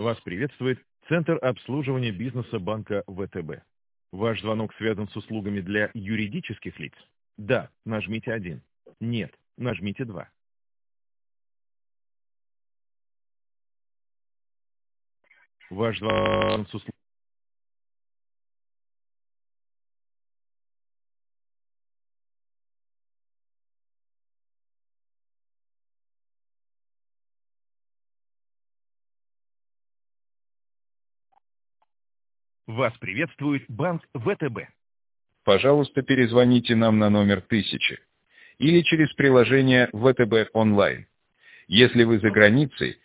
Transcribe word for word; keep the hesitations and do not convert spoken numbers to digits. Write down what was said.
Вас приветствует Центр обслуживания бизнеса банка вэ тэ бэ. Ваш звонок связан с услугами для юридических лиц? Да, нажмите один. Нет, нажмите два. Ваш звонок с услугами... Вас приветствует банк вэ тэ бэ. Пожалуйста, перезвоните нам на номер тысяча или через приложение вэ тэ бэ онлайн. Если вы за границей,